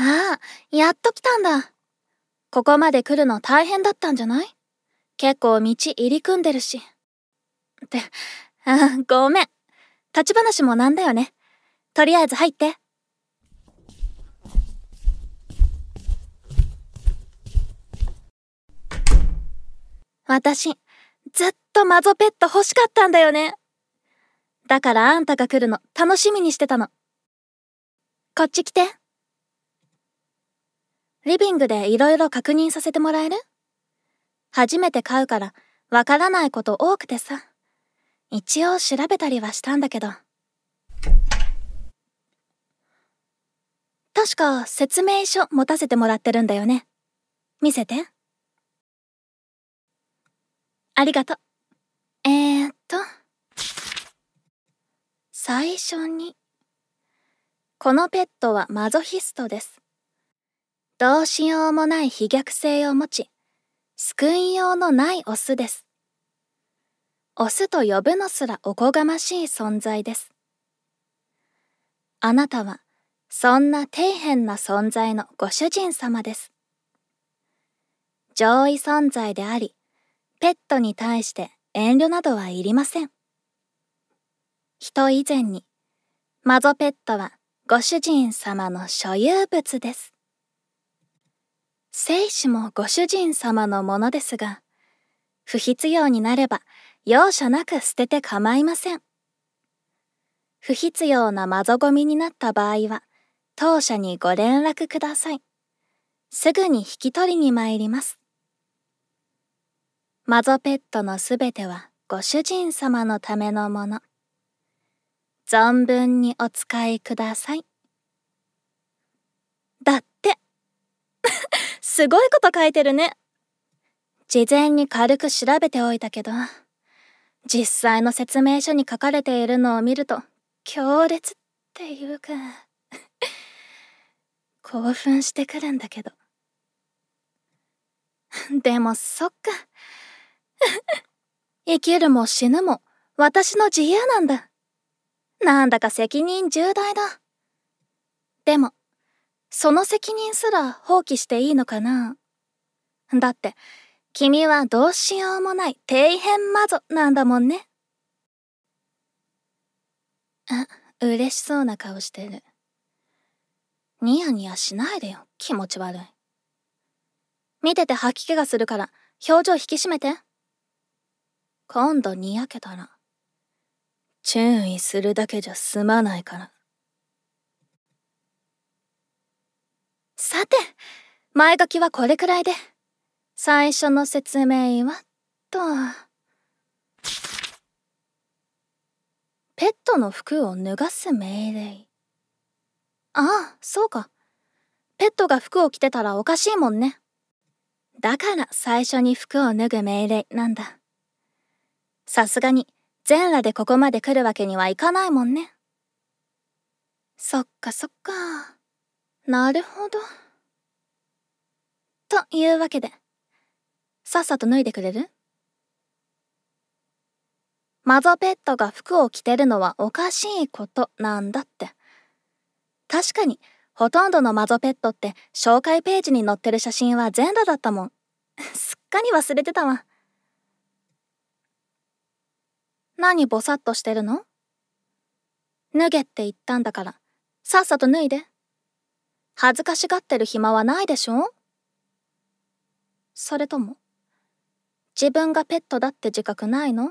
ああ、やっと来たんだ。ここまで来るの大変だったんじゃない？結構道入り組んでるし。って、ごめん。立ち話もなんだよね。とりあえず入って。私、ずっとマゾペット欲しかったんだよね。だからあんたが来るの楽しみにしてたの。こっち来て。リビングでいろいろ確認させてもらえる？初めて飼うからわからないこと多くてさ。一応調べたりはしたんだけど。確か説明書持たせてもらってるんだよね。見せて。ありがとう。最初に。このペットはマゾヒストです。どうしようもない非逆性を持ち、救いようのないオスです。オスと呼ぶのすらおこがましい存在です。あなたは、そんな底辺な存在のご主人様です。上位存在であり、ペットに対して遠慮などはいりません。人以前に、マゾペットはご主人様の所有物です。生死もご主人様のものですが、不必要になれば容赦なく捨てて構いません。不必要なマゾゴミになった場合は、当社にご連絡ください。すぐに引き取りに参ります。マゾペットのすべてはご主人様のためのもの。存分にお使いください。だって。すごいこと書いてるね。事前に軽く調べておいたけど、実際の説明書に書かれているのを見ると、強烈っていうか、興奮してくるんだけど。でもそっか。生きるも死ぬも私の自由なんだ。なんだか責任重大だ。でも、その責任すら放棄していいのかな？だって、君はどうしようもない底辺マゾなんだもんね。嬉しそうな顔してる。ニヤニヤしないでよ、気持ち悪い。見てて吐き気がするから表情引き締めて。今度にやけたら注意するだけじゃ済まないから。さて、前書きはこれくらいで、最初の説明はと。ペットの服を脱がす命令。ああ、そうか。ペットが服を着てたらおかしいもんね。だから最初に服を脱ぐ命令なんだ。さすがに全裸でここまで来るわけにはいかないもんね。そっかそっか。なるほど。というわけで、さっさと脱いでくれる？マゾペットが服を着てるのはおかしいことなんだって。確かに、ほとんどのマゾペットって紹介ページに載ってる写真は全裸だったもん。すっかり忘れてたわ。何ぼさっとしてるの？脱げって言ったんだから、さっさと脱いで。恥ずかしがってる暇はないでしょ？それとも、自分がペットだって自覚ないの？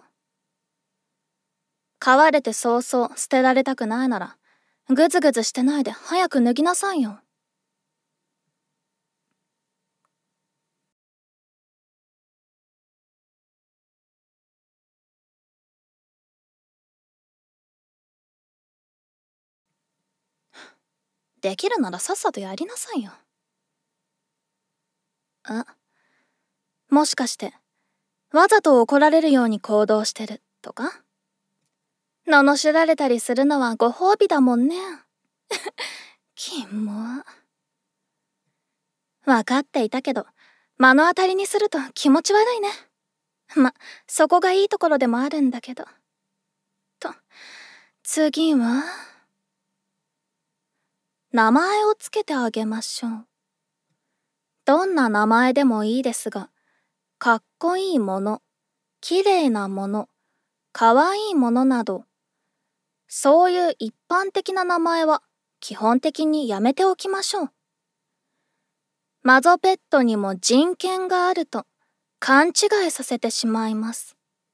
飼われて早々捨てられたくないなら、ぐずぐずしてないで早く脱ぎなさいよ。できるならさっさとやりなさいよ。もしかして、わざと怒られるように行動してるとか？罵られたりするのはご褒美だもんね。キモ。わかっていたけど、目の当たりにすると気持ち悪いね。そこがいいところでもあるんだけど。次は？ 名前をつけてあげましょう。どんな名前でもいいですが、かっこいいもの、きれいなもの、かわいいものなど、そういう一般的な名前は基本的にやめておきましょう。マゾペットにも人権があると勘違いさせてしまいます。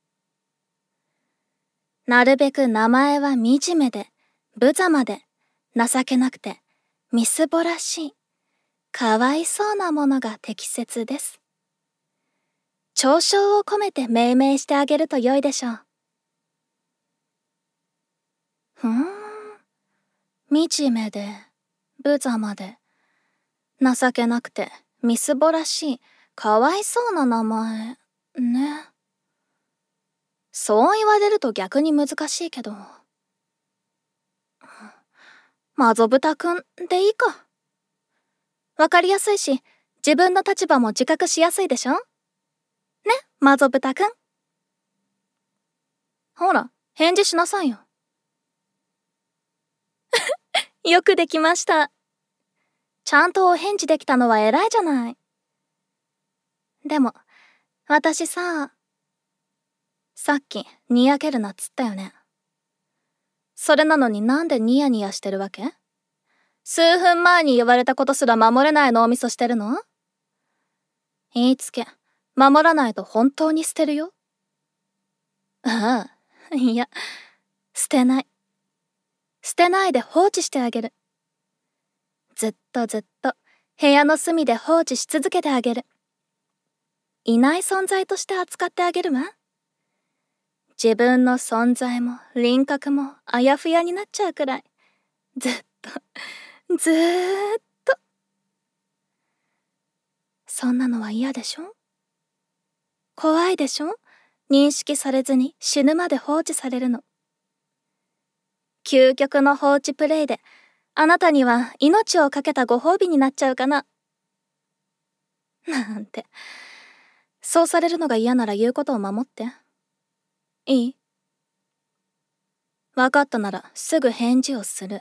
なるべく名前は惨めで、無様で、情けなくて、みすぼらしい、かわいそうなものが適切です。嘲笑を込めて命名してあげると良いでしょう。惨めで、無様で、情けなくて、みすぼらしい、かわいそうな名前、ね。そう言われると逆に難しいけど。マゾブタくんでいいか。わかりやすいし、自分の立場も自覚しやすいでしょ？ね、マゾブタくん。ほら、返事しなさいよ。よくできました。ちゃんとお返事できたのは偉いじゃない。でも、私さっきにやけるなっつったよね。それなのになんでニヤニヤしてるわけ？数分前に言われたことすら守れない脳みそしてるの？言いつけ、守らないと本当に捨てるよ。ああ、いや、捨てない。捨てないで放置してあげる。ずっとずっと部屋の隅で放置し続けてあげる。いない存在として扱ってあげるわ。自分の存在も輪郭もあやふやになっちゃうくらい。ずっと、ずーっと。そんなのは嫌でしょ？怖いでしょ？認識されずに死ぬまで放置されるの。究極の放置プレイで、あなたには命を懸けたご褒美になっちゃうかな。なんて。そうされるのが嫌なら言うことを守って。いい？わかったならすぐ返事をする。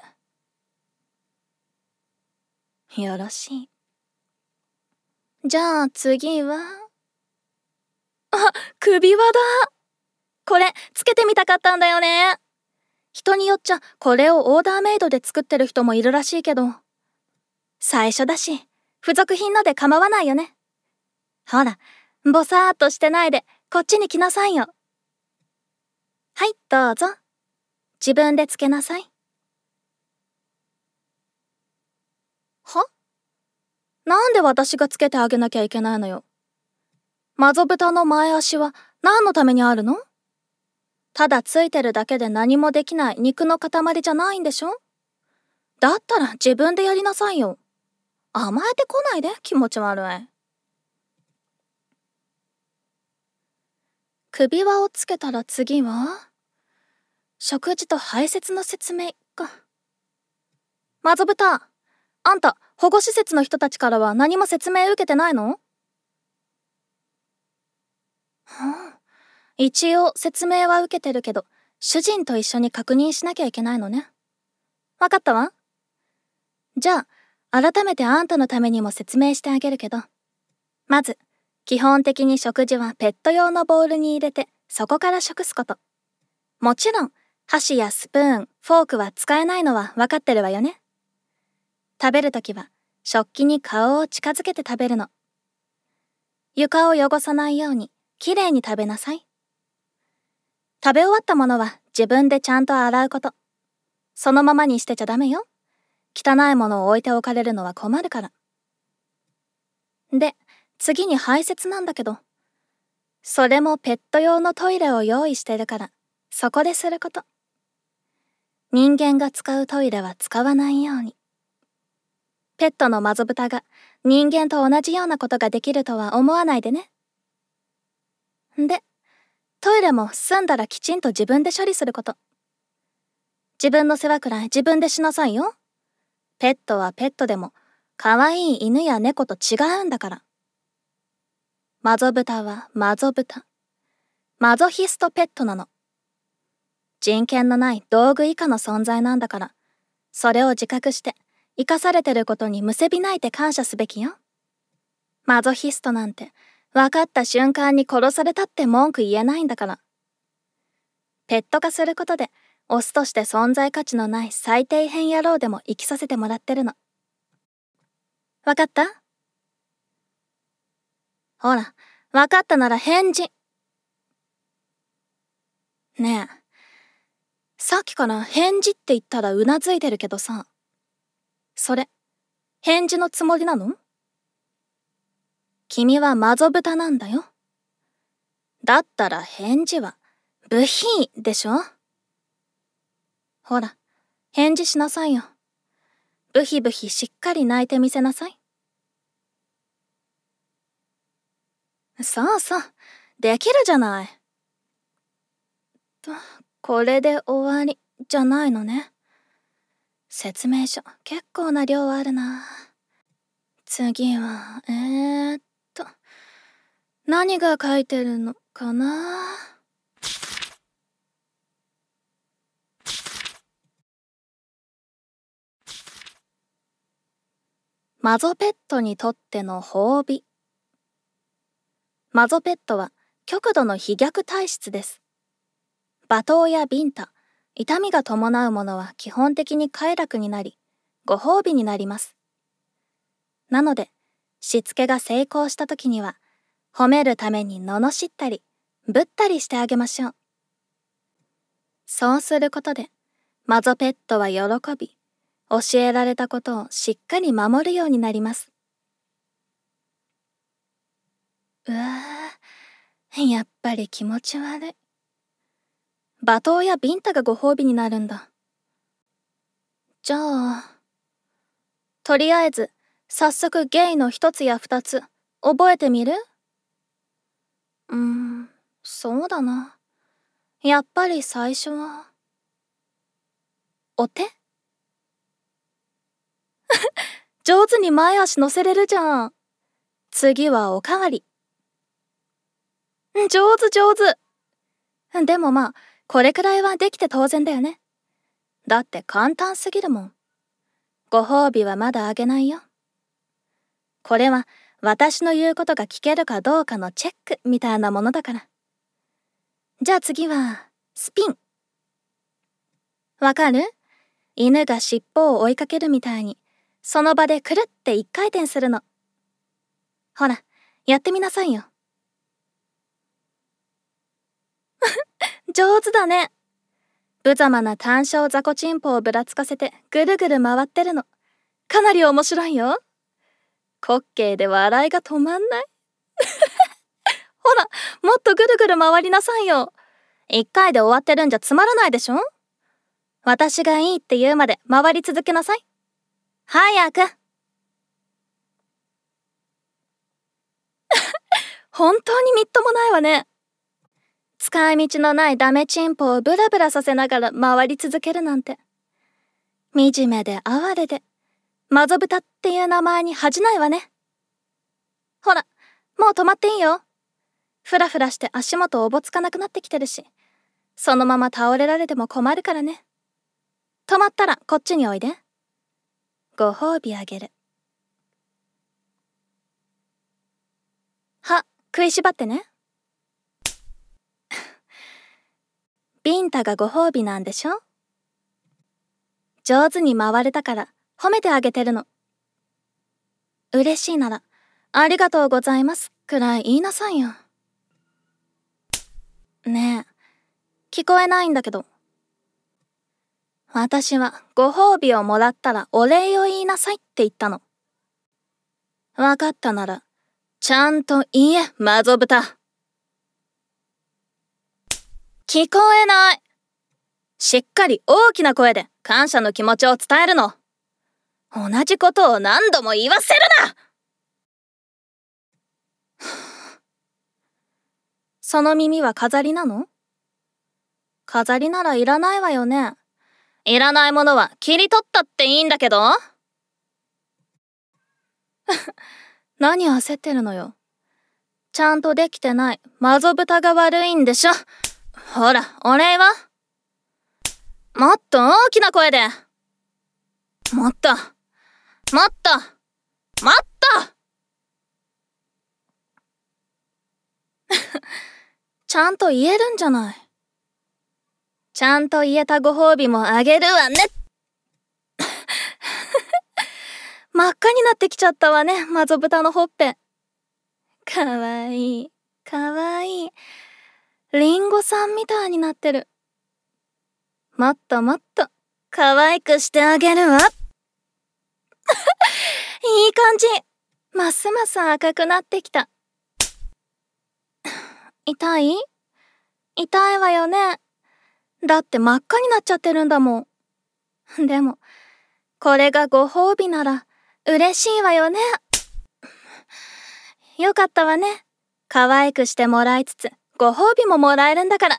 よろしい。じゃあ次は。あ、首輪だ。これつけてみたかったんだよね。人によっちゃこれをオーダーメイドで作ってる人もいるらしいけど。最初だし、付属品ので構わないよね。ほら、ぼさーっとしてないでこっちに来なさいよ。はい、どうぞ。自分でつけなさい。は？なんで私がつけてあげなきゃいけないのよ。マゾブタの前足は何のためにあるの？ただついてるだけで何もできない肉の塊じゃないんでしょ？だったら自分でやりなさいよ。甘えてこないで、気持ち悪い。首輪をつけたら次は食事と排泄の説明か。マゾブタ、あんた保護施設の人たちからは何も説明受けてないの？一応説明は受けてるけど、主人と一緒に確認しなきゃいけないのね。わかったわ。じゃあ、改めてあんたのためにも説明してあげるけど、まず、基本的に食事はペット用のボウルに入れて、そこから食すこと。もちろん、箸やスプーン、フォークは使えないのはわかってるわよね。食べるときは、食器に顔を近づけて食べるの。床を汚さないように、きれいに食べなさい。食べ終わったものは自分でちゃんと洗うこと。そのままにしてちゃダメよ。汚いものを置いておかれるのは困るから。で、次に排泄なんだけど、それもペット用のトイレを用意してるから、そこですること。人間が使うトイレは使わないように。ペットのマゾブタが人間と同じようなことができるとは思わないでね。で、トイレも済んだらきちんと自分で処理すること。自分の世話くらい自分でしなさいよ。ペットはペットでも、可愛い犬や猫と違うんだから。マゾブタはマゾブタ。マゾヒストペットなの。人権のない道具以下の存在なんだから、それを自覚して、 生かされてることにむせび泣いて感謝すべきよ。マゾヒストなんて分かった瞬間に殺されたって文句言えないんだから。ペット化することでオスとして存在価値のない最底辺野郎でも生きさせてもらってるの。分かった？ほら、分かったなら返事。ねえ、さっきから返事って言ったらうなずいてるけどさ、それ、返事のつもりなの？君はマゾブタなんだよ。だったら返事は、ブヒーでしょ？ほら、返事しなさいよ。ブヒブヒしっかり泣いてみせなさい。そうそう、できるじゃない。これで終わりじゃないのね。説明書結構な量あるな。次は何が書いてるのかな。マゾペットにとっての褒美。マゾペットは極度の飛虐体質です。罵倒やビンタ、痛みが伴うものは基本的に快楽になり、ご褒美になります。なので、しつけが成功した時には、褒めるために罵ったり、ぶったりしてあげましょう。そうすることで、マゾペットは喜び、教えられたことをしっかり守るようになります。やっぱり気持ち悪い。罵倒やビンタがご褒美になるんだ。じゃあ、とりあえず、早速ゲイの一つや二つ、覚えてみる？そうだな。やっぱり最初は、お手？上手に前足乗せれるじゃん。次はおかわり。上手上手。でもまあ、これくらいはできて当然だよね。だって簡単すぎるもん。ご褒美はまだあげないよ。これは私の言うことが聞けるかどうかのチェックみたいなものだから。じゃあ次は、スピン。わかる？犬が尻尾を追いかけるみたいに、その場でくるって一回転するの。ほら、やってみなさいよ。上手だね。無様な単小雑魚チンポをぶらつかせてぐるぐる回ってるの。かなり面白いよ。滑稽で笑いが止まんない。ほら、もっとぐるぐる回りなさいよ。一回で終わってるんじゃつまらないでしょ？私がいいって言うまで回り続けなさい。早く。本当にみっともないわね。使い道のないダメチンポをブラブラさせながら回り続けるなんて。惨めで哀れで、マゾブタっていう名前に恥じないわね。ほら、もう止まっていいよ。ふらふらして足元おぼつかなくなってきてるし、そのまま倒れられても困るからね。止まったらこっちにおいで。ご褒美あげる。歯、食いしばってね。ビンタがご褒美なんでしょ？上手に回れたから褒めてあげてるの。嬉しいなら、ありがとうございますくらい言いなさいよ。ねえ、聞こえないんだけど。私はご褒美をもらったらお礼を言いなさいって言ったの。わかったなら、ちゃんと言え、マゾブタ。聞こえない。しっかり大きな声で感謝の気持ちを伝えるの。同じことを何度も言わせるな！その耳は飾りなの？飾りならいらないわよね。いらないものは切り取ったっていいんだけど。何焦ってるのよ。ちゃんとできてないマゾブタが悪いんでしょ。ほら、お礼は？もっと大きな声で。もっと。 もっともっとちゃんと言えるんじゃない。ちゃんと言えたご褒美もあげるわね。真っ赤になってきちゃったわね、マゾブタのほっぺ。かわいい、かわいい。リンゴさんみたいになってる。もっともっと可愛くしてあげるわ。いい感じ。ますます赤くなってきた。痛い？痛いわよね。だって真っ赤になっちゃってるんだもん。でも、これがご褒美なら嬉しいわよね。よかったわね。可愛くしてもらいつつ、ご褒美ももらえるんだから。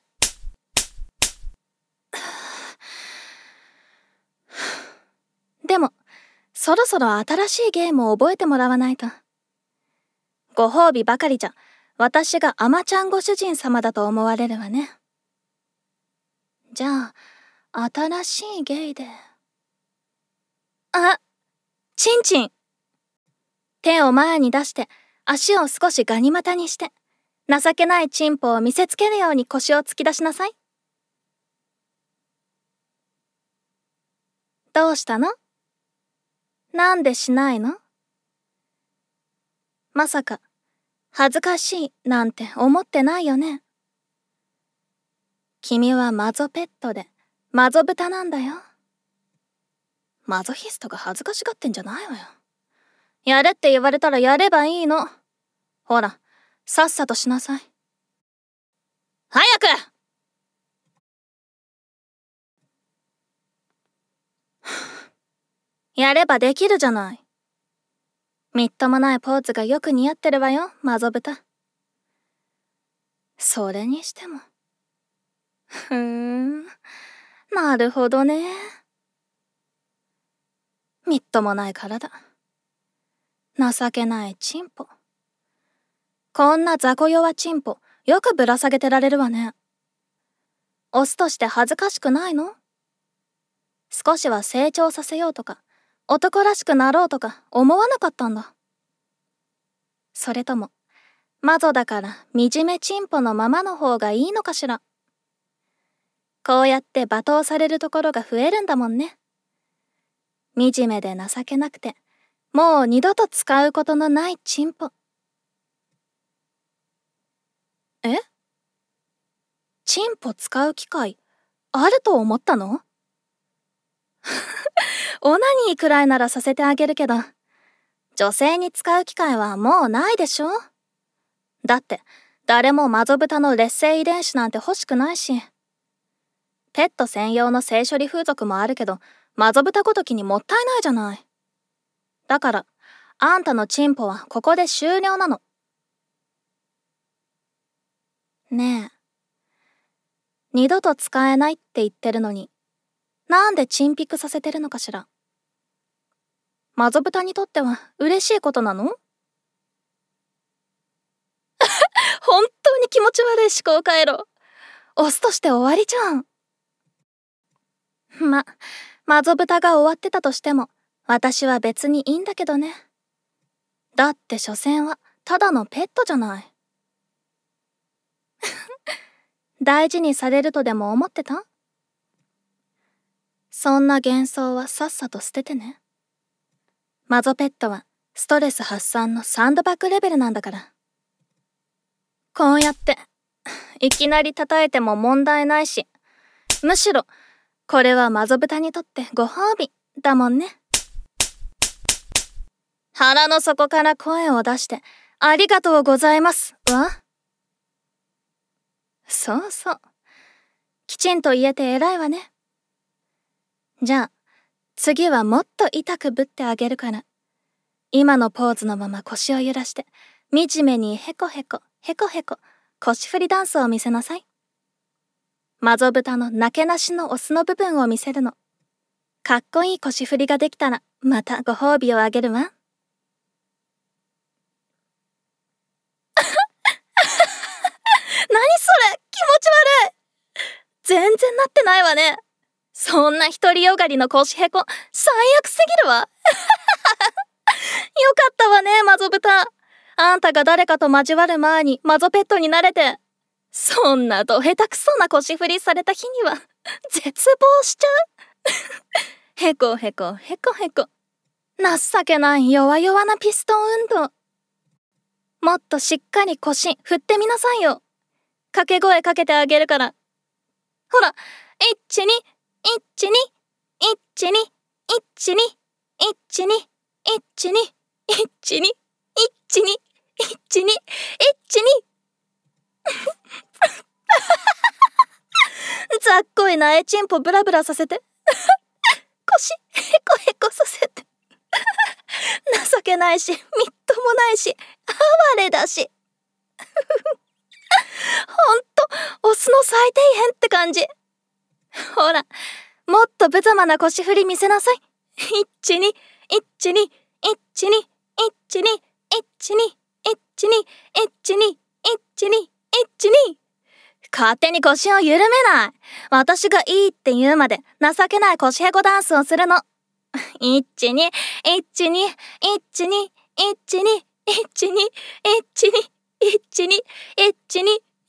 でも、そろそろ新しいゲームを覚えてもらわないと。ご褒美ばかりじゃ、私がアマちゃんご主人様だと思われるわね。じゃあ、新しい芸で。あ、チンチン。手を前に出して、足を少しガニ股にして、情けないチンポを見せつけるように腰を突き出しなさい。どうしたの？なんでしないの？まさか、恥ずかしいなんて思ってないよね。君はマゾペットで、マゾブタなんだよ。マゾヒストが恥ずかしがってんじゃないわよ。やれって言われたらやればいいの。ほら、さっさとしなさい。早く！やればできるじゃない。みっともないポーズがよく似合ってるわよ、マゾブタ。それにしても。なるほどね。みっともない体。情けないチンポ。こんな雑魚弱チンポ、よくぶら下げてられるわね。オスとして恥ずかしくないの？少しは成長させようとか、男らしくなろうとか思わなかったんだ。それとも、マゾだから惨めチンポのままの方がいいのかしら。こうやって罵倒されるところが増えるんだもんね。惨めで情けなくて、もう二度と使うことのないチンポ。え？チンポ使う機会、あると思ったの？オナニーくらいならさせてあげるけど、女性に使う機会はもうないでしょ？だって、誰もマゾブタの劣勢遺伝子なんて欲しくないし。ペット専用の性処理風俗もあるけど、マゾブタごときにもったいないじゃない。だから、あんたのチンポはここで終了なの。ねえ。二度と使えないって言ってるのに、なんでチンピクさせてるのかしら。マゾブタにとっては嬉しいことなの？本当に気持ち悪い思考回路。オスとして終わりじゃん。マゾブタが終わってたとしても、私は別にいいんだけどね。だって所詮はただのペットじゃない。大事にされるとでも思ってた？そんな幻想はさっさと捨ててね。マゾペットはストレス発散のサンドバッグレベルなんだから。こうやって、いきなり叩いても問題ないし、むしろ、これはマゾブタにとってご褒美だもんね。腹の底から声を出して、ありがとうございますわ。そうそう。きちんと言えて偉いわね。じゃあ、次はもっと痛くぶってあげるから、今のポーズのまま腰を揺らして、惨めにヘコヘコ、ヘコヘコ、腰振りダンスを見せなさい。マゾブタのなけなしのオスの部分を見せるの。かっこいい腰振りができたら、またご褒美をあげるわ。何それ、気持ち悪い。全然なってないわね。そんな独りよがりの腰へこ、最悪すぎるわ。 かったわね、マゾ豚。あんたが誰かと交わる前にマゾペットになれて。そんなど下手くそな腰振りされた日には絶望しちゃう。へこへこへこへこ。情けない弱々なピストン運動。もっとしっかり腰振ってみなさいよ。掛け声かけてあげるから。ほら、1、2、1、2、1、2、1、2、1、2、1、2、1、2、1、2、1、2、1、2、1、2。ざっこいなえちんぽブラブラさせて。腰へこへこさせて。情けないしみっともないし哀れだし。ほんとオスの最底辺って感じ。ほらもっと無様な腰振り見せなさい。1、2、1、2、1、2、1、2、1、2、1、2、1、2、1、2、1、2、1、2。勝手に腰を緩めない。私がいいって言うまで情けない腰へこダンスをするの。1、2、1、2、1、2、1、2、1、2、1、2、1、2、1、2、1、2、1、2、1、2。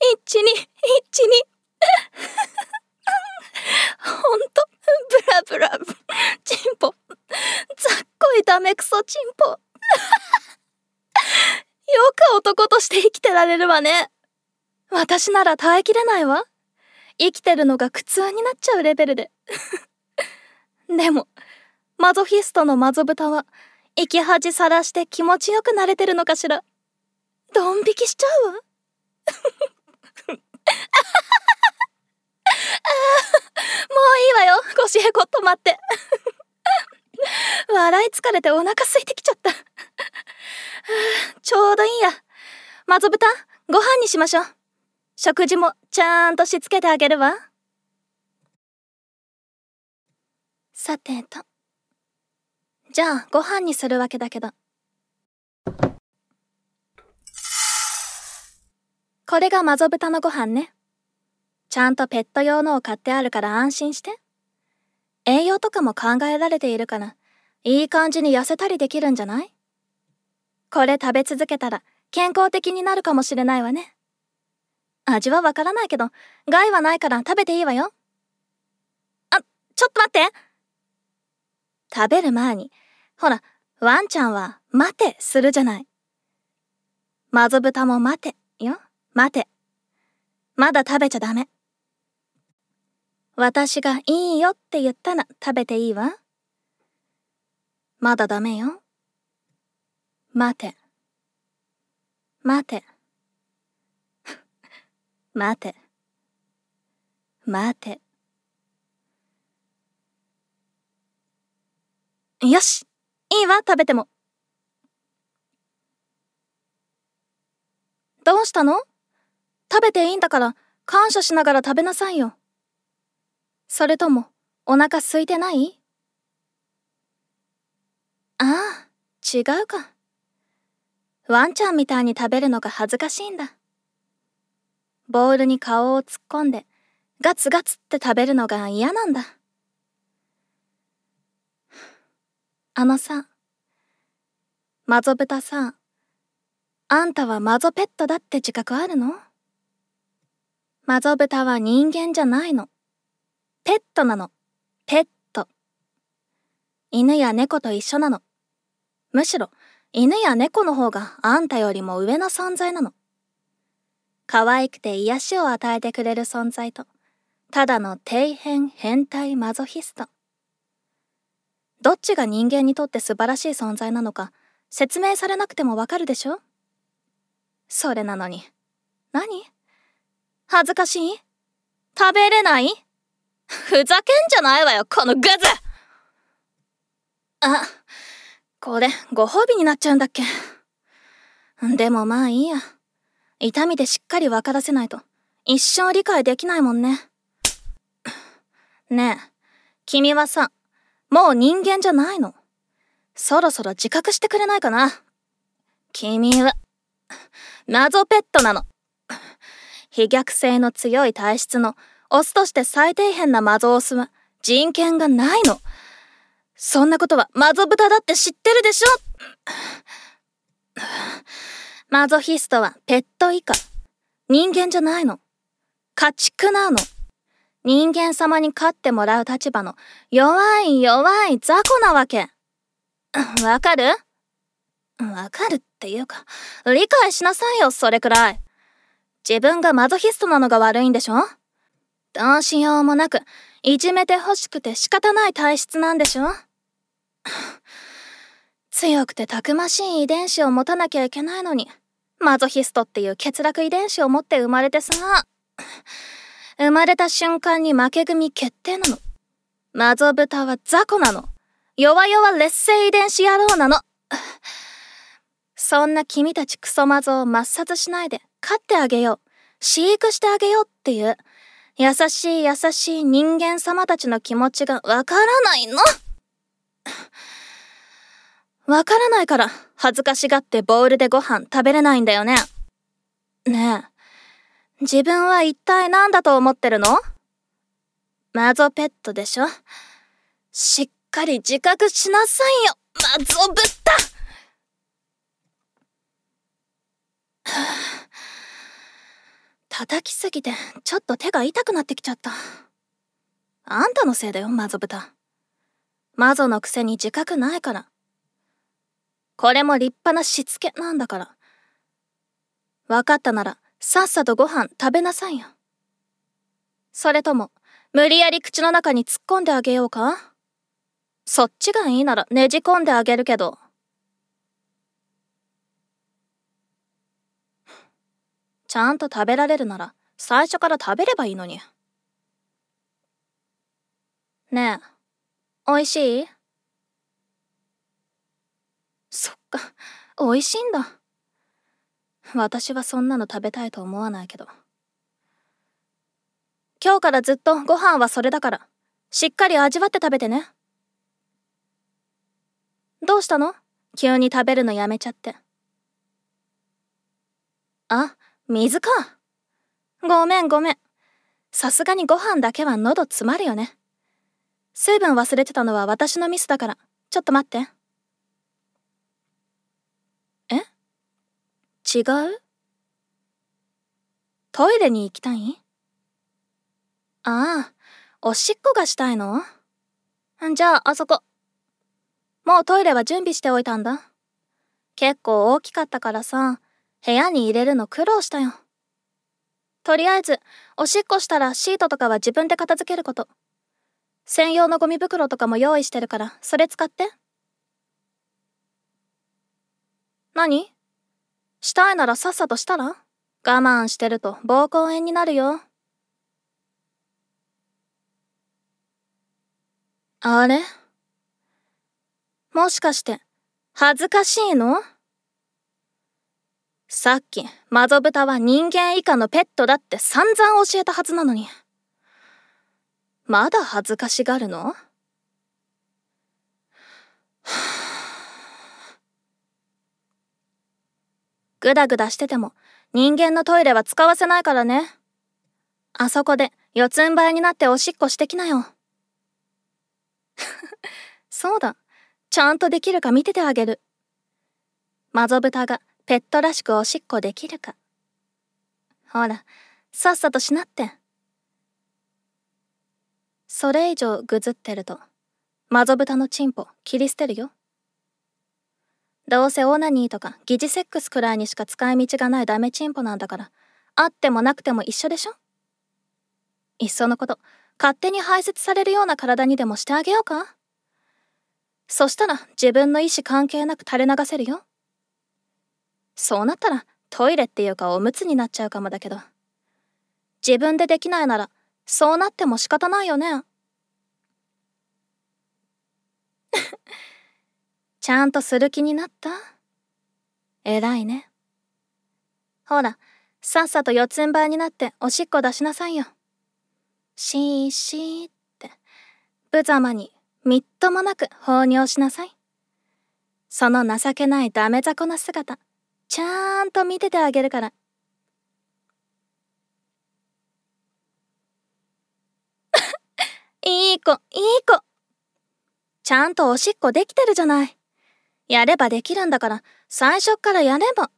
ほんと、ブラブラ、チンポ。ざっこいダメクソチンポ。よく男として生きてられるわね。私なら耐えきれないわ。生きてるのが苦痛になっちゃうレベルで。でも、マゾフィストのマゾ豚は、生き恥さらして気持ちよくなれてるのかしら。ドン引きしちゃうわ。もういいわよ、腰へこ止まって。笑い疲れてお腹空いてきちゃった。ちょうどいいや。マゾ豚、ご飯にしましょう。食事もちゃんとしつけてあげるわ。さてと。じゃあご飯にするわけだけど。これがマゾ豚のご飯ね。ちゃんとペット用のを買ってあるから安心して。栄養とかも考えられているから、いい感じに痩せたりできるんじゃない？これ食べ続けたら健康的になるかもしれないわね。味はわからないけど、害はないから食べていいわよ。あ、ちょっと待って。食べる前に、ほら、ワンちゃんは待てするじゃない。マゾ豚も待てよ、待て。まだ食べちゃダメ。私がいいよって言ったら食べていいわ。まだダメよ。待て。待て。待て。待て。よし、いいわ、食べても。どうしたの？食べていいんだから感謝しながら食べなさいよ。それともお腹空いてない？ああ、違うか。ワンちゃんみたいに食べるのが恥ずかしいんだ。ボウルに顔を突っ込んでガツガツって食べるのが嫌なんだ。あのさ、マゾ豚さ、あんたはマゾペットだって自覚あるの？マゾ豚は人間じゃないの。ペットなの。ペット。犬や猫と一緒なの。むしろ犬や猫の方があんたよりも上の存在なの。可愛くて癒しを与えてくれる存在と、ただの底辺変態マゾヒスト。どっちが人間にとって素晴らしい存在なのか説明されなくてもわかるでしょ？それなのに。何？恥ずかしい？食べれない？ふざけんじゃないわよ、このグズ！あ、これご褒美になっちゃうんだっけ？でもまあいいや。痛みでしっかり分からせないと一生理解できないもんね。ねえ、君はさ、もう人間じゃないの。そろそろ自覚してくれないかな。君は謎ペットなの。飛逆性の強い体質のオスとして最底辺なマゾオスは人権がないの。 そんなことはマゾ豚だって知ってるでしょ。マゾヒストはペット以下。人間じゃないの。家畜なの。人間様に飼ってもらう立場の弱い雑魚なわけ。わかる？わかるっていうか、理解しなさいよ、それくらい。自分がマゾヒストなのが悪いんでしょ？どうしようもなく、いじめて欲しくて仕方ない体質なんでしょ？強くてたくましい遺伝子を持たなきゃいけないのに、マゾヒストっていう欠落遺伝子を持って生まれてさ、生まれた瞬間に負け組決定なの。マゾ豚は雑魚なの。弱劣勢遺伝子野郎なの。そんな君たちクソマゾを抹殺しないで飼ってあげよう、飼育してあげようっていう優しい人間様たちの気持ちがわからないの。わからないから恥ずかしがってボウルでご飯食べれないんだよね。ねえ、自分は一体何だと思ってるの？マゾペットでしょ。しっかり自覚しなさいよ、マゾ豚。叩きすぎてちょっと手が痛くなってきちゃった。あんたのせいだよ、マゾ豚。マゾのくせに自覚ないから。これも立派なしつけなんだから。わかったならさっさとご飯食べなさいよ。それとも無理やり口の中に突っ込んであげようか？そっちがいいならねじ込んであげるけど。ちゃんと食べられるなら最初から食べればいいのに。ねえ、おいしい？そっか、おいしいんだ。私はそんなの食べたいと思わないけど。今日からずっとご飯はそれだから、しっかり味わって食べてね。どうしたの？急に食べるのやめちゃって。あ、水か。ごめん。さすがにご飯だけは喉詰まるよね。水分忘れてたのは私のミスだから、ちょっと待って。え？違う？トイレに行きたい？ああ、おしっこがしたいの？じゃあ、あそこ。もうトイレは準備しておいたんだ。結構大きかったからさ、部屋に入れるの苦労したよ。とりあえず、おしっこしたらシートとかは自分で片付けること。専用のゴミ袋とかも用意してるから、それ使って。何？したいならさっさとしたら？我慢してると膀胱炎になるよ。あれ？もしかして、恥ずかしいの？さっき、マゾ豚は人間以下のペットだって散々教えたはずなのに。まだ恥ずかしがるの？グダグダしてても人間のトイレは使わせないからね。あそこで四つん這いになっておしっこしてきなよ。そうだ、ちゃんとできるか見ててあげる。マゾ豚がペットらしくおしっこできるか。ほら、さっさとしなって。それ以上ぐずってるとマゾ豚のチンポ切り捨てるよ。どうせオナニーとか疑似セックスくらいにしか使い道がないダメチンポなんだから、あってもなくても一緒でしょ。いっそのこと勝手に排泄されるような体にでもしてあげようか。そしたら自分の意思関係なく垂れ流せるよ。そうなったらトイレっていうかおむつになっちゃうかもだけど、自分でできないならそうなっても仕方ないよね。ちゃんとする気になった？偉いね。ほら、さっさと四つん這いになっておしっこ出しなさいよ。シーシーって、無様にみっともなく放尿しなさい。その情けないダメ雑魚な姿、ちゃんと見ててあげるから。いい子。 ちゃんとおしっこできてるじゃない。やればできるんだから、最初っからやれば。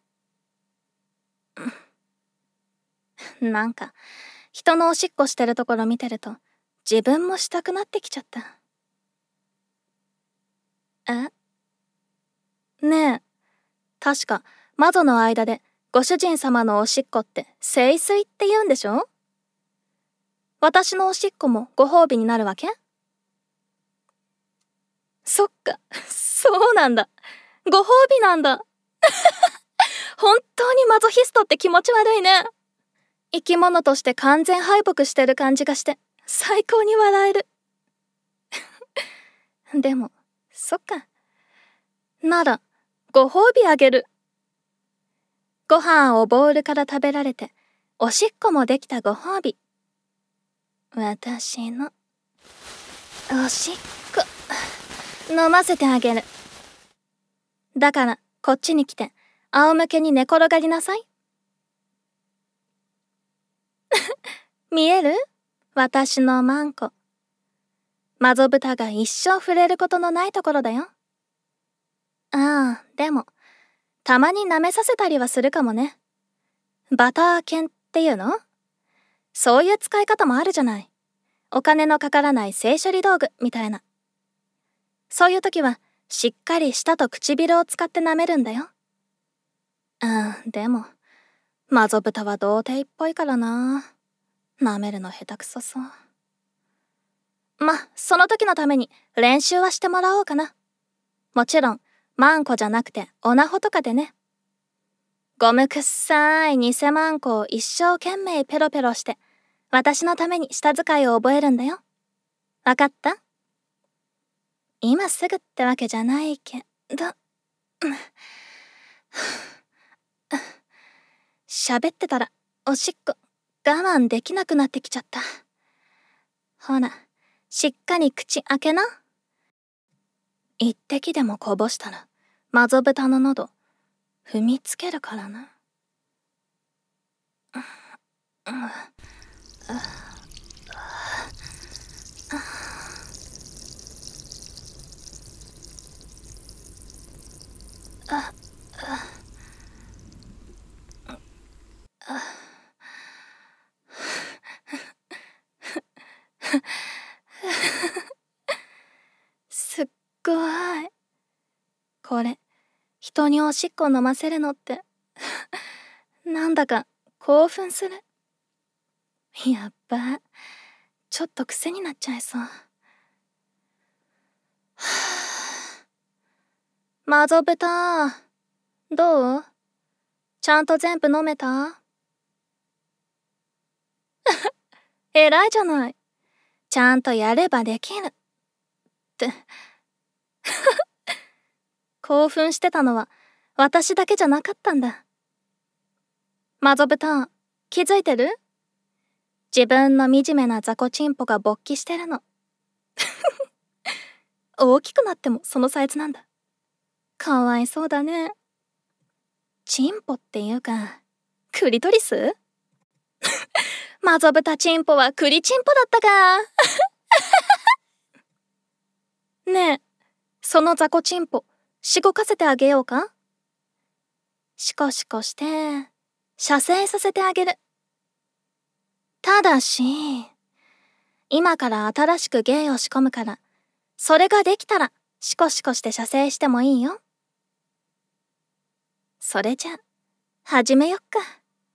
なんか、人のおしっこしてるところ見てると、自分もしたくなってきちゃった。え？ねえ、確か、窓の間で、ご主人様のおしっこって、聖水って言うんでしょ？私のおしっこもご褒美になるわけ？そっか、そうなんだ。ご褒美なんだ。本当にマゾヒストって気持ち悪いね。生き物として完全敗北してる感じがして、最高に笑える。でも、そっか。なら、ご褒美あげる。ご飯をボウルから食べられて、おしっこもできたご褒美。私の、おしっこ、飲ませてあげる。だから、こっちに来て、仰向けに寝転がりなさい。見える？私のマンコ。マゾブタが一生触れることのないところだよ。ああ、でも、たまに舐めさせたりはするかもね。バター犬っていうの？そういう使い方もあるじゃない。お金のかからない性処理道具みたいな。そういう時は、しっかり舌と唇を使って舐めるんだよ。でも、マゾブタは童貞っぽいからな。舐めるの下手くそそう。その時のために練習はしてもらおうかな。もちろん、マンコじゃなくてオナホとかでね。ゴムくっさい偽マンコを一生懸命ペロペロして、私のために舌使いを覚えるんだよ。わかった？今すぐってわけじゃないけど。喋ってたら、おしっこ、我慢できなくなってきちゃった。ほら、しっかり口開けな。一滴でもこぼしたら、マゾブタの喉、踏みつけるからな。すっごい。これ、人におしっこ飲ませるのって、なんだか興奮する。やっば、ちょっと癖になっちゃいそう。マゾブタ、どう？ちゃんと全部飲めた？偉いじゃない。ちゃんとやればできる。って。興奮してたのは私だけじゃなかったんだ。マゾブタ、気づいてる？自分の惨めな雑魚チンポが勃起してるの。大きくなってもそのサイズなんだ。かわいそうだね。チンポっていうか、クリトリス？マゾブタチンポはクリチンポだったか。ねえ、その雑魚チンポ、しごかせてあげようか？シコシコして、射精させてあげる。ただし、今から新しく芸を仕込むから、それができたら、シコシコして射精してもいいよ。それじゃ、始めよっか。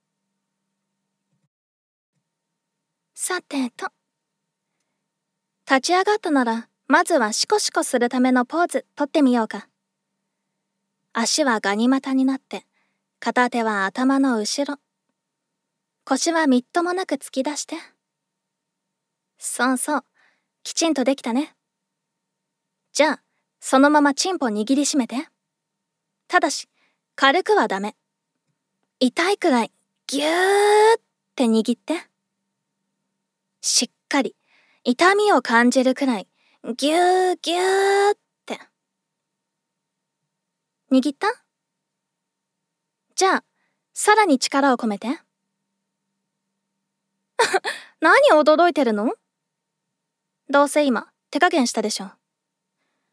さてと。立ち上がったなら、まずはシコシコするためのポーズ取ってみようか。足はガニ股になって、片手は頭の後ろ。腰はみっともなく突き出して。そうそう、きちんとできたね。じゃあ、そのままチンポ握りしめて。ただし、軽くはダメ。痛いくらい、ぎゅーって握って。しっかり、痛みを感じるくらい、ぎゅーぎゅーって。握った？じゃあ、さらに力を込めて。何驚いてるの？どうせ今、手加減したでしょ。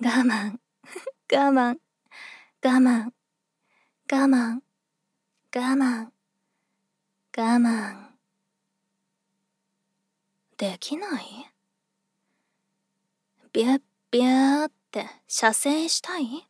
我慢、我慢、我慢、我慢、我慢、我慢。できない？ビュッビューって射精したい？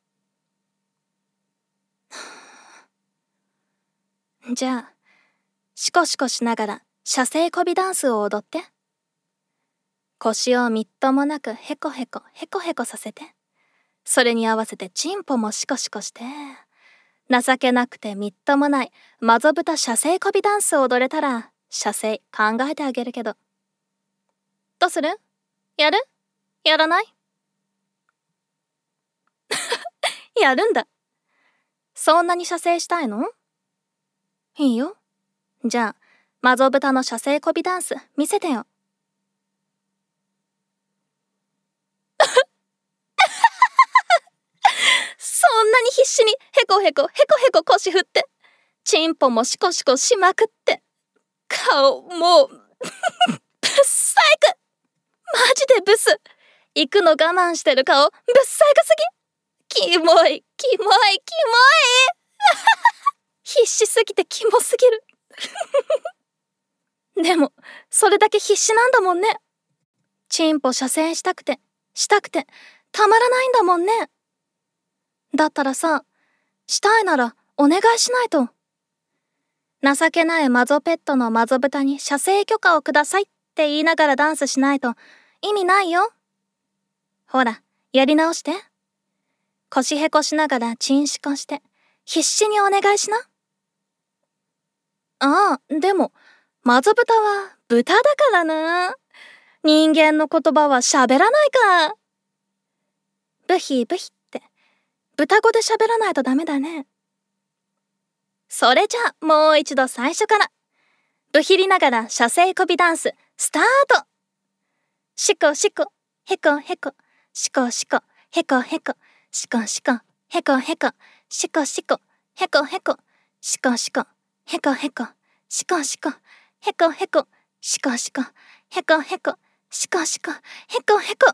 じゃあ、シコシコしながら射精こびダンスを踊って。腰をみっともなくヘコヘコヘコヘコさせて。それに合わせてチンポもシコシコして。情けなくてみっともないマゾブタ射精こびダンスを踊れたら、射精考えてあげるけど。どうする？やる？やらない？やるんだ。そんなに射精したいの？いいよ。じゃあ、マゾブタの射精こびダンス見せてよ。そんなに必死にヘコヘコヘコヘコ腰振って、チンポもシコシコしまくって、顔もうぶっさいく。マジでブス。行くの我慢してる顔ぶっさいくすぎ。キモいキモいキモい。必死すぎてキモすぎる。でもそれだけ必死なんだもんね。チンポ射精したくてたまらないんだもんね。だったらさ、したいならお願いしないと。情けないマゾペットのマゾブタに射精許可をくださいって言いながらダンスしないと意味ないよ。ほら、やり直して。腰へこしながらチンシコして必死にお願いしな。ああ、でもマゾブタは豚だからな。人間の言葉は喋らないか。ブヒブヒって豚語で喋らないとダメだね。それじゃあもう一度最初から。ブヒりながら射精こびダンススタート。シコシコヘコヘコシコシコヘコヘコシコシコヘコヘコシコシコヘコヘコシコシコヘコヘコシコシコヘコヘコシコシコヘコヘコシコシコヘコヘコ。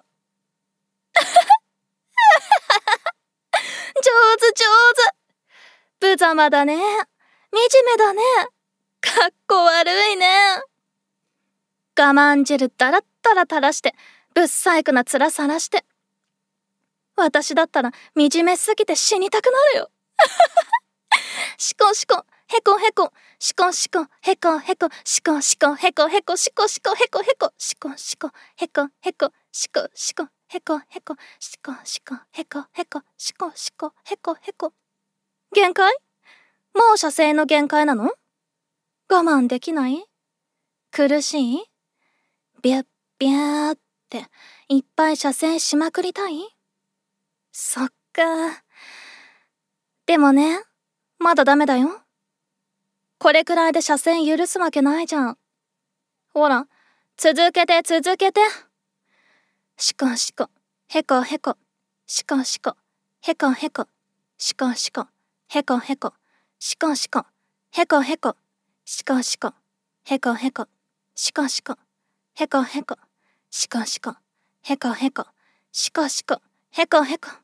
上手上手。無様だね。惨めだね。かっこ悪いね。我慢汁だらったら垂らしてぶっさいくな面さらして。私だったら惨めすぎて死にたくなるよ。シコシコヘコヘコシコシコヘコヘコシコシコヘコヘコシコシコヘコヘコシコシコヘコヘコシコシコヘコヘコシコシコヘコヘコシコシコヘコヘコ。限界？もう射精の限界なの？我慢できない？苦しい？ビュッビューっていっぱい射精しまくりたい？そっか。でもね、まだダメだよ。これくらいで射精許すわけないじゃん。ほら、続けて続けて。シコシコヘコヘコシコシコヘコヘコシコシコヘコヘコシコシコヘコヘコシコシコヘコヘコシコシコヘコヘコシコシコヘコヘコシコシコヘコヘコ。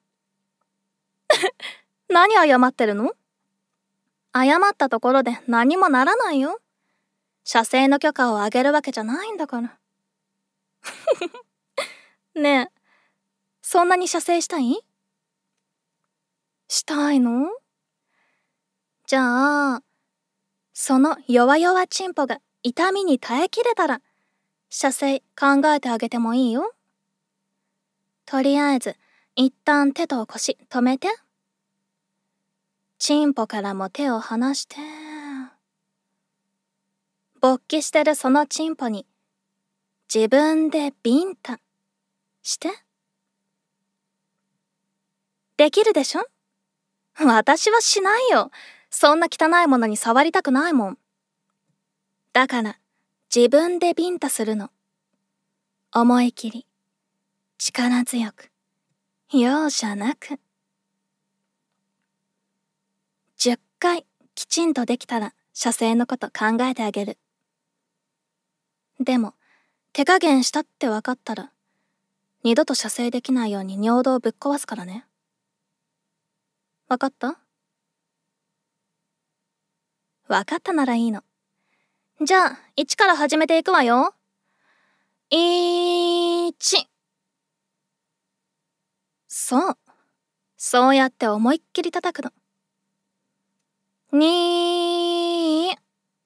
何謝ってるの？謝ったところで何もならないよ。射精の許可をあげるわけじゃないんだから。ねえ、そんなに射精したい？したいの？じゃあ、その弱々チンポが痛みに耐えきれたら、射精考えてあげてもいいよ。とりあえず、一旦手と腰止めて。チンポからも手を離して。勃起してるそのチンポに、自分でビンタして。できるでしょ？私はしないよ。そんな汚いものに触りたくないもん。だから、自分でビンタするの。思い切り、力強く、容赦なく。10回きちんとできたら射精のこと考えてあげる。でも、手加減したって分かったら、 二度と射精できないように尿道をぶっ壊すからね。わかった？わかったならいいの。じゃあ、1から始めていくわよ。1。そう。そうやって思いっきり叩くの。2。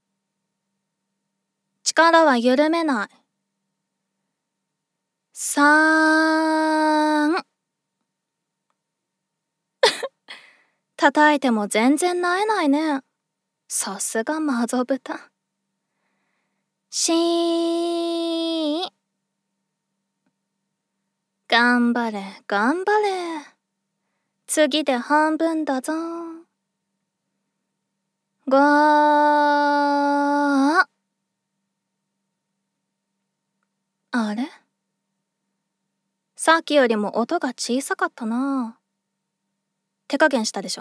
力は緩めない。3。叩いても全然萎えないね。さすがマゾ豚。4。頑張れ、頑張れ。次で半分だぞ。5。あれ？さっきよりも音が小さかったな。手加減したでしょ。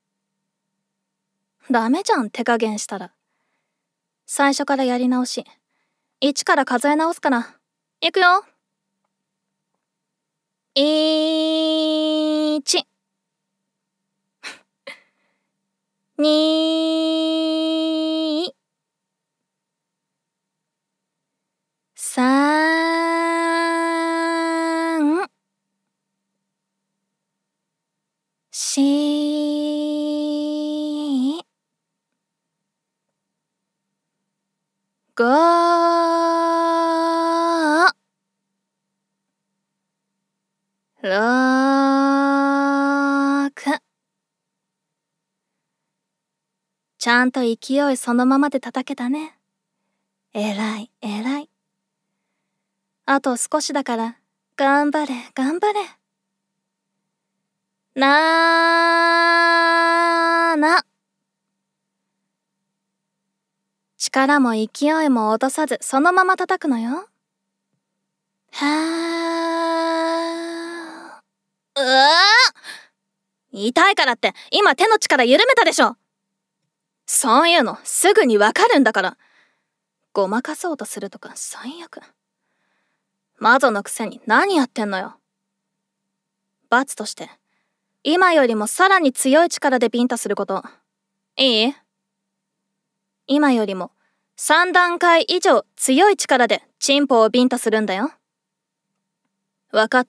ダメじゃん、手加減したら。最初からやり直し。1から数え直すから。いくよ。1。2。3。4。5。6。ちゃんと勢いそのままで叩けたね。えらい、えらい。あと少しだから、頑張れ、頑張れ。7。力も勢いも落とさず、そのまま叩くのよ。うわー！痛いからって、今手の力緩めたでしょ。そういうの、すぐにわかるんだから。ごまかそうとするとか最悪。魔女のくせに何やってんのよ。罰として、今よりもさらに強い力でビンタすること。いい？今よりも3段階以上強い力でチンポをビンタするんだよ。わかった？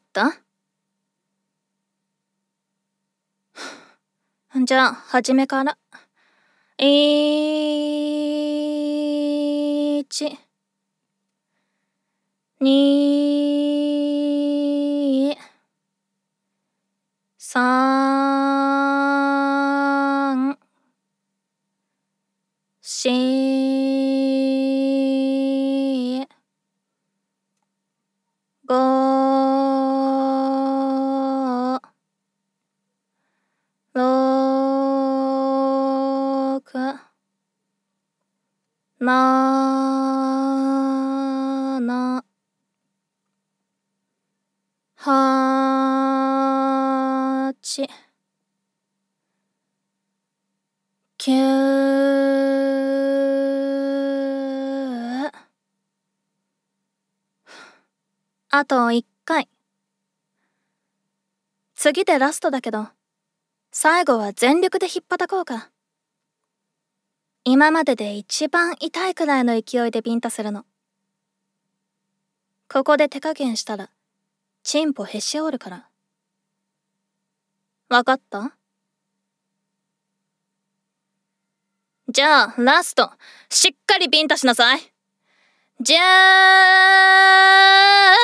じゃあ、初めから。1。2。3。4。5。6。7。8。9。あと1回。次でラストだけど、最後は全力で引っ叩こうか。今までで一番痛いくらいの勢いでビンタするの。ここで手加減したら、チンポへし折るから。わかった？じゃあ、ラスト、しっかりビンタしなさい。じゃあ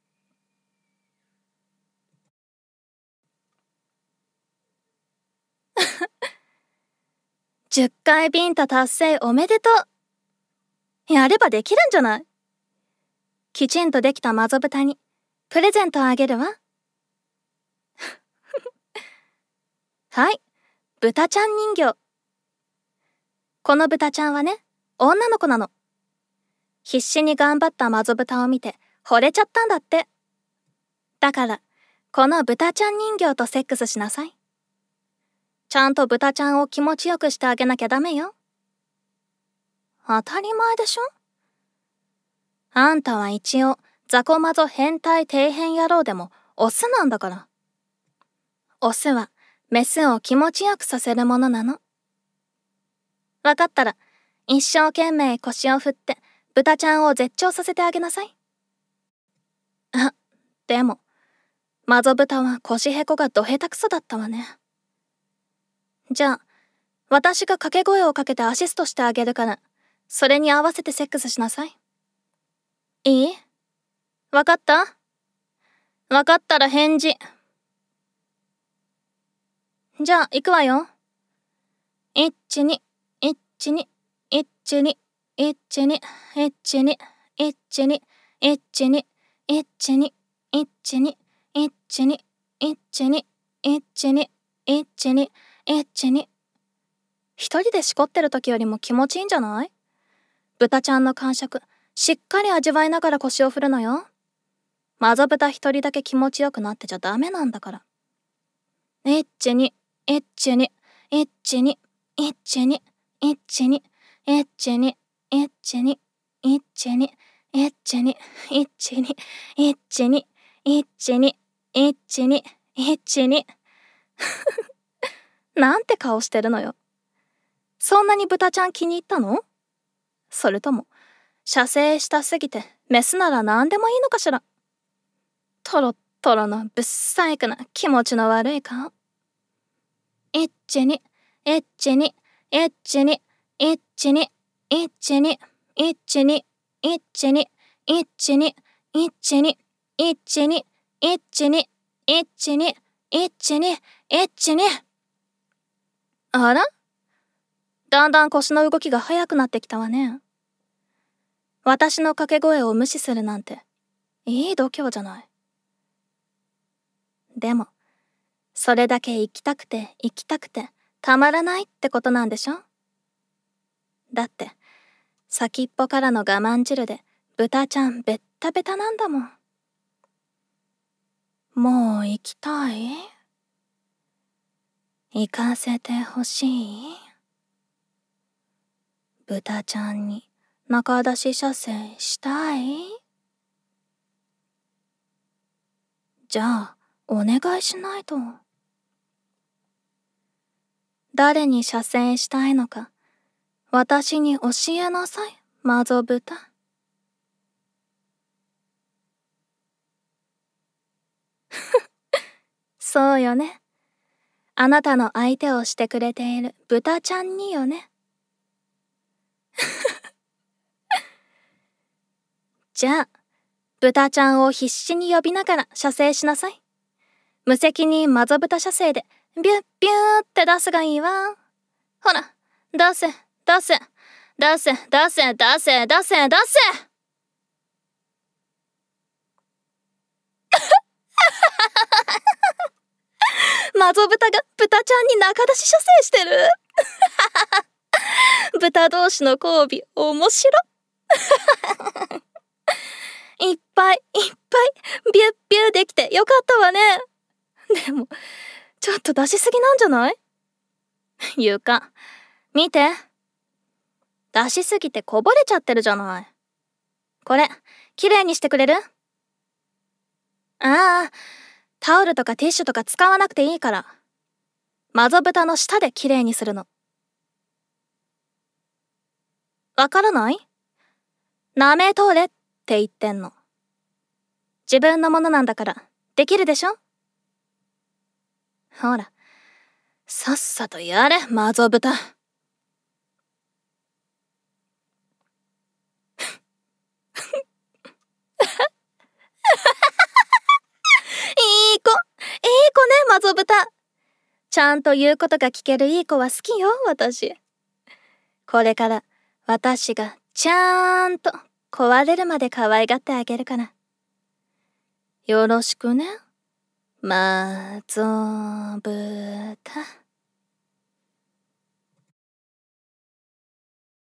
10回ビンタ達成おめでとう。やればできるんじゃない？きちんとできたマゾ豚にプレゼントあげるわ。はい、豚ちゃん人形。この豚ちゃんはね、女の子なの。必死に頑張ったマゾ豚を見て惚れちゃったんだって。だから、この豚ちゃん人形とセックスしなさい。ちゃんと豚ちゃんを気持ちよくしてあげなきゃダメよ。当たり前でしょ？あんたは一応雑魚マゾ変態底辺野郎でもオスなんだから。オスはメスを気持ちよくさせるものなの。わかったら一生懸命腰を振って豚ちゃんを絶頂させてあげなさい。あ、でもマゾ豚は腰へこがど下手くそだったわね。じゃあ私が掛け声をかけてアシストしてあげるから、それに合わせてセックスしなさい。いい？わかった？わかったら返事。じゃあ行くわよ。12、12、12、12、12、12、12、12、12、12、12、12、12、12。一人でしこってる時よりも気持ちいいんじゃない？豚ちゃんの感触、しっかり味わいながら腰を振るのよ。マゾ豚一人だけ気持ちよくなってちゃダメなんだから。12、12、12、12、12、12、12、12、12、12、12、12、12、12。なんて顔してるのよ。そんなに豚ちゃん気に入ったの？それとも射精したすぎてメスなら何でもいいのかしら。トロットロのぶっさいくな気持ちの悪い顔。12、12、12、12、12、12、12、12、12、12、12、12、12、12。あら？だんだん腰の動きが速くなってきたわね。私の掛け声を無視するなんていい度胸じゃない。でもそれだけ行きたくて行きたくてたまらないってことなんでしょ？だって先っぽからの我慢汁で豚ちゃんベッタベタなんだもん。もう行きたい？行かせてほしい？豚ちゃんに中出し射精したい？じゃあお願いしないと。誰に射精したいのか私に教えなさい、マゾ豚。そうよね。あなたの相手をしてくれている豚ちゃんによね。じゃあ豚ちゃんを必死に呼びながら射精しなさい。無責任マゾ豚射精でビュッビューって出すがいいわ。ほら、出せ、出せ、出せ、出せ、出せ、出せ、出せ。マゾ豚が豚ちゃんに中出し射精してる。豚同士の交尾面白。いっぱいいっぱいビュッビューできてよかったわね。でもちょっと出しすぎなんじゃない？床見て、出しすぎてこぼれちゃってるじゃない。これきれいにしてくれる？ああ、タオルとかティッシュとか使わなくていいから、マゾ豚の舌できれいにするの。わからない？なめとれって言ってんの。自分のものなんだからできるでしょ？ほら、さっさとやれ、マゾ豚。いい子、いい子ね、マゾ豚。ちゃんと言うことが聞けるいい子は好きよ、私。これから私がちゃんと壊れるまで可愛がってあげるから。よろしくね、マゾ豚。